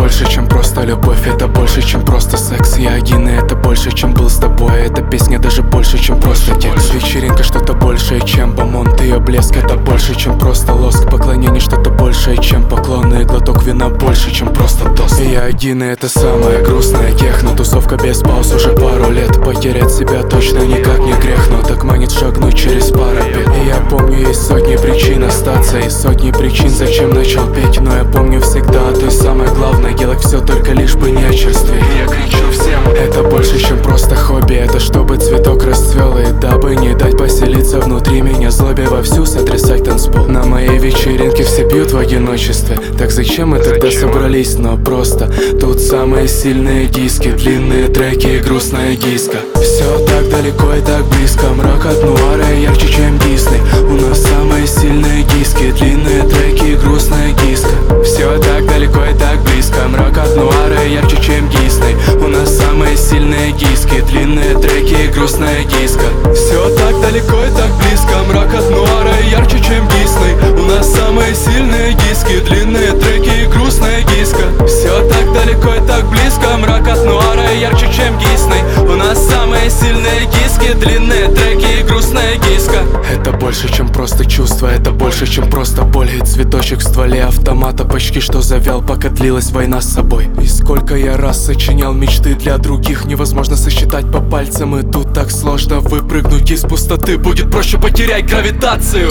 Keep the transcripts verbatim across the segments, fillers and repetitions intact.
больше, чем просто любовь. Это больше, чем просто секс. Я один, и это больше, чем был с тобой. Эта песня даже больше, чем просто текст. Вечеринка что-то большее, чем бомонд. Ее блеск это больше, чем просто лоск. Поклонение что-то большее, чем поклоны. И глоток вина больше, чем просто тост. И я один, и это самое грустное техно. Тусовка без пауз уже пару лет. Потерять себя точно никак не грех, но так манит шагнуть через парапет. И я помню, есть сотни причин остаться, и сотни причин, зачем начал петь. Но я помню всегда, то есть самое главное, делать все только лишь бы не очерстветь. Я кричу всем: это больше, чем просто хобби. Это чтобы цветок расцвел, и дабы не дать поселиться внутри меня злобе вовсю сотрясать танцпол. На моей вечеринке все пьют в одиночестве. Так зачем мы тогда собрались? Но просто тут самые сильные диски, длинные треки и грустная диско. Все так далеко и так близко, мрак от нуара ярче, чем Дисней. У нас самые сильные диски, длинные треки и грустная диско. Все так далеко и так близко, мрак от нуара ярче, чем Дисней. У нас самые сильные диски, длинные треки и грустная диско. Все так далеко и так близко, мрак от нуара ярче, чем Дисней. У нас самые сильные диски, длинные треки и грустная диско. Все так далеко и так близко, мрак от нуара ярче, чем Дисней. У нас самые сильные диски, длинные треки и грустная диско. Это больше, чем просто чувство, это больше, чем просто боль. И цветочек в стволе автомата почти что завял, пока длилась война с собой. И сколько я раз сочинял мечты для других, невозможно сосчитать по пальцам. И тут так сложно выпрыгнуть из пустоты, будет проще потерять гравитацию.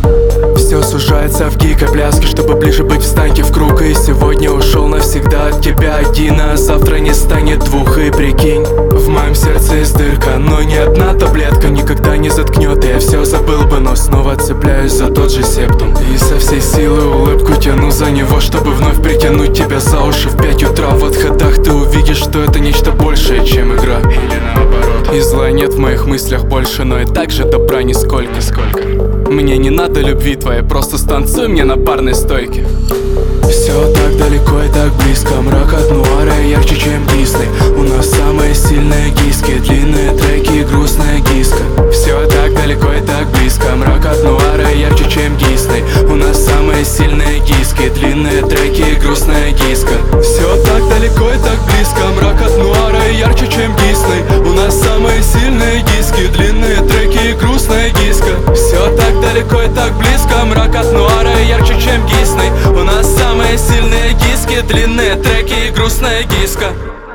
Все сужается в дикой пляске, чтобы ближе быть, встаньте в круг. И сегодня ушел навсегда от тебя один, а завтра не станет двух. И прикинь, в моем сердце есть дырка, но ни одна таблетка никогда не заткнет. И я все забыл бы, но снова цепляюсь за тот же септум. И со всей силы улыбку тяну за него, чтобы вновь притянуть тебя за уши в пять утра. В отходах ты увидишь, что это нечто большее, чем игра. Или наоборот. И зла нет в моих мыслях больше, но и так же добра нисколько. Сколько? Мне не надо любви твоей, просто станцуй мне на парной стойке. Все так далеко и так близко, мрак от нуара ярче, чем Дисней. У нас самые сильные диски, длинные треки и грустная диско. Все так далеко и так близко, мрак от нуара ярче, чем Дисней. У нас самые сильные диски, длинные треки и грустная диско. Все так далеко и так близко, мрак от нуара ярче, чем Дисней. У нас самые сильные диски, длинные треки и грустная диско. Все так далеко и так близко, мрак от нуара ярче, чем Дисней. У нас самые сильные диски, длинные треки и грустная диско.